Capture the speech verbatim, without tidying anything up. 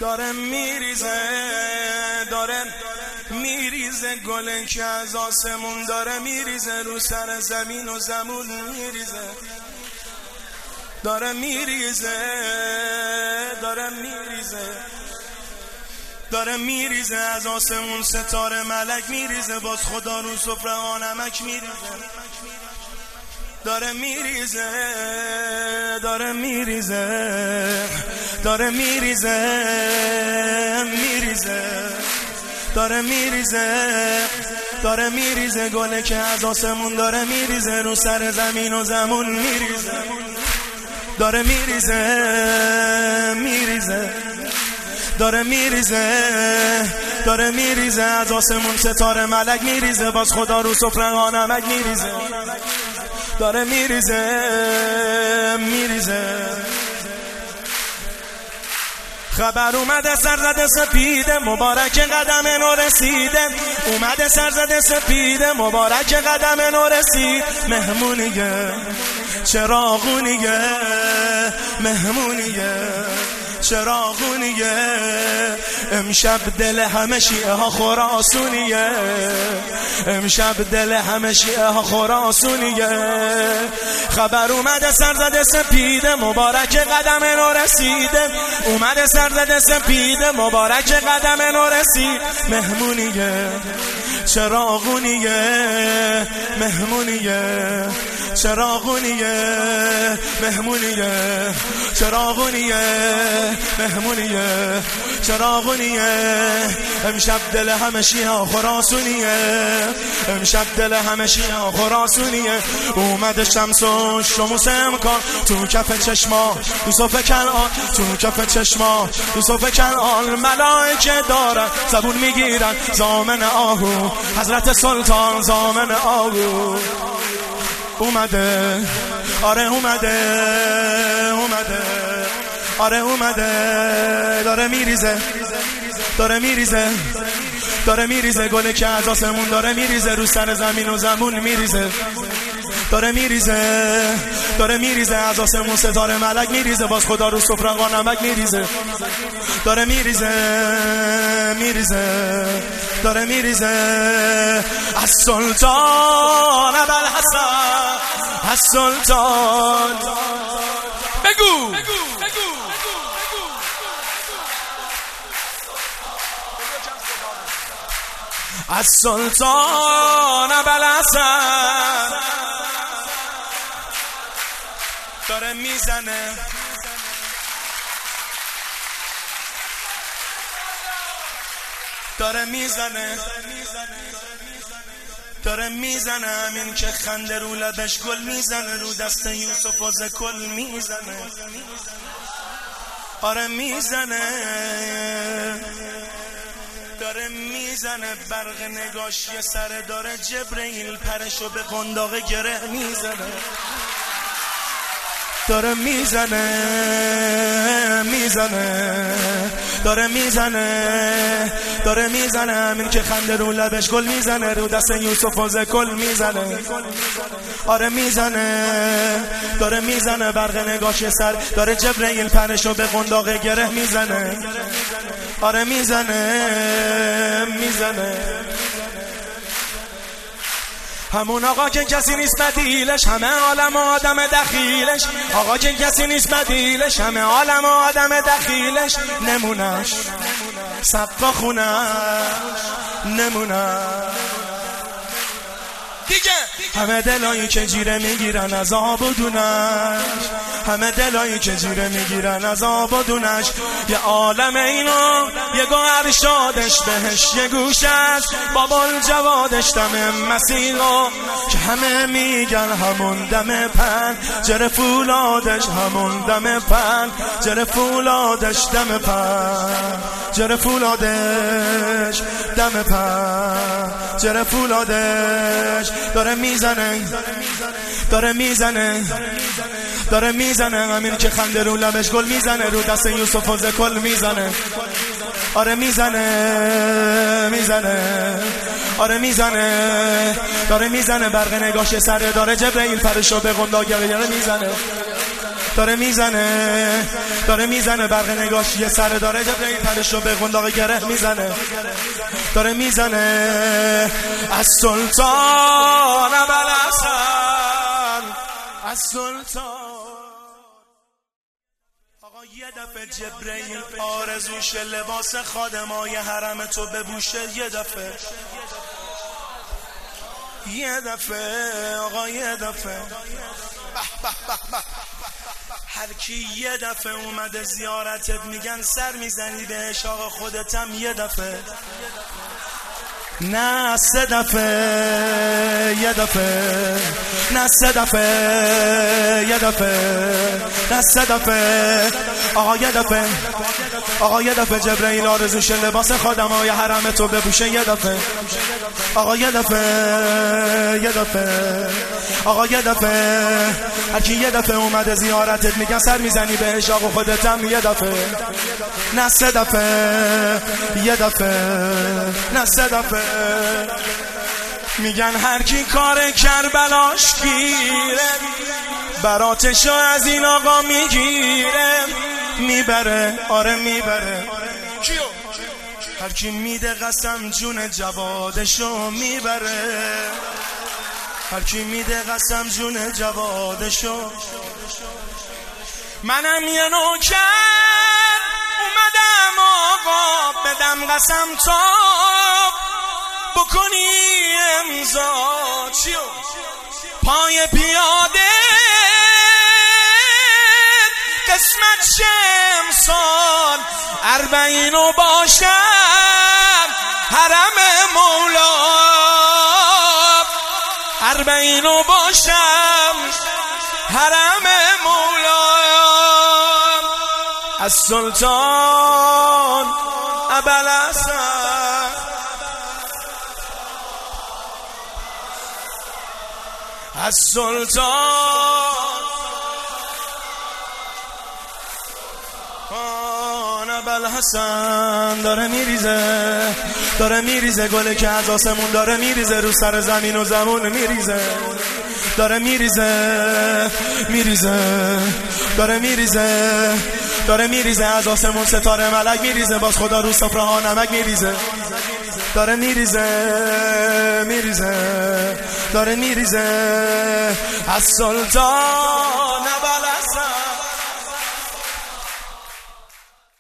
داره میریزه داره میریزه گل که از آسمون داره میریزه رو سر زمین و زمون میریزه داره میریزه داره میریزه داره میریزه از آسمون ستاره ملک میریزه باز خدا رو سفره ها نمک میریزه داره میریزه داره میریزه داره میریزه میریزه داره میریزه داره میریزه گله که از آسمون داره میریزه رو سر زمین و زمون میریزه داره میریزه میریزه داره میریزه داره میریزه از آسمون ستاره ملک میریزه باز خدا رو سفره ها نمک میریزه داره میریزه میریزه خبر اومده سرزده سپیده مبارک قدم نو رسیده اومده سرزده سپیده مبارک قدم نو رسید مهمونیه چراغونیه مهمونیه چراغونیه امشب دل همه شیعه ها خراسونیه امشب دل همه شیعه ها خراسونیه خبر اومده سرزده سپیده مبارک قدم نو رسیده اومده سرزده سپیده مبارک قدم نو رسید مهمونیه چراغونیه مهمونیه چراغونیه مهمونیه چراغونیه مهمونیه چراغونیه امشب دل همه شیعه خراسونیه امشب دل همه شیعه خراسونیه اومده شمس و شموس امکان تو کف چشما یوسف کنعان تو کف چشما یوسف کنعان ملائکه دارن زبون میگیرن زامن آهو حضرت سلطان زامن آهو اومده آره اومده اومده آره اومده داره میریزه داره میریزه داره میریزه گله که از آسمون داره میریزه رو سر زمین و زمون میریزه داره میریزه داره میریزه از آسمون ستاره ملک میریزه باز خدا رو سفره نمک میریزه داره میریزه میریزه داره میریزه از سلطان ابوالحسن از سلطان بگو از سلطان ابوالحسن داره میزنه داره میزنه داره میزنه همین که خنده رو لبش گل میزنه رو دست یوسف از کل میزنه آره میزنه داره میزنه برق نگاش یه سره داره جبرئیل پرشو به قنداق گره میزنه داره میزنه میزنه داره میزنه داره میزنه همین که خنده رو لبش گل میزنه رو دست یوسف از کل میزنه آره میزنه داره میزنه برق نگاش سر داره جبرئیل پرشو به قنداق گره میزنه آره میزنه میزنه همون آقا که کسی نیست بدیلش همه عالم آدم دخیلش آقا که کسی نیست بدیلش همه عالم آدم دخیلش نمونش سقف خونش نمونش دیگه همه دلایی که جیره میگیرن از آب و دونش همه دلایی که جیره میگیرن از آب و دونش یه عالم اینو یه گو ارشادش بهش یه گوش است بابال جوادش دم مسیحا که همه میگن همون دم پن جره فولادش همون دم پن جره فولادش دم پن جره فولادش دم پن جره فولادش داره میزنه داره میزنه داره میزنه همین که خنده رو لبش گل میزنه رو دست یوسف از کل میزنه آره میزنه میزنه آره میزنه داره میزنه برق نگاش سره داره جبرئیل پرشو به قنداق گره میزنه داره میزنه داره میزنه برق نگاش یه سر داره جبرئیل پرشو به قنداق گره میزنه داره میزنه از سلطان ابوالحسن از سلطان. آقا یه دفعه جبرئیل آرزوش لباس خادمای حرم تو بپوشه یه دفعه یه دفعه آقا یه دفعه هر کی یه دفعه اومده زیارتت میگن سر میزنی بهش آقا خودتم یه دفعه نه سه دفعه یه دفعه نه سه دفعه یه دفعه نه سه دفعه آقا یه دفعه آقا یه دفعه جبرئیل آرزوش لباس خادمای حرم تو بپوشه یه دفعه آقا یه دفعه یه دفعه آقا یه دفعه هر کی یه دفعه اومده زیارتت میگن سر میزنی بهش آقا خودتم یه دفعه نه سه دفعه یه دفعه نه سه دفعه میگن هر کی کار کربلاش گیره براتشو از این آقا میگیره میبره آره میبره هر کی میده قسم جون جوادشو میبره هر کی میده قسم جون جوادشو. منم یه نوکر اومدم آقا بدم قسم تا بکنی امضا چیو پای پیاده قسمت شمسان اربعینو باشم حرم مولا اربعینو باشم حرم مولا از سلطان ابوالحسن از سلطان ابوالحسن داره میریزه داره میریزه گله که از آسمون داره میریزه رو سر زمین و زمون میریزه داره میریزه میریزه داره میریزه داره میریزه از آسمون ستاره ملک میریزه باز خدا رو سفره ها نمک میریزه داره میریزه میریزه داره میریزه از سلطان ابوالحسن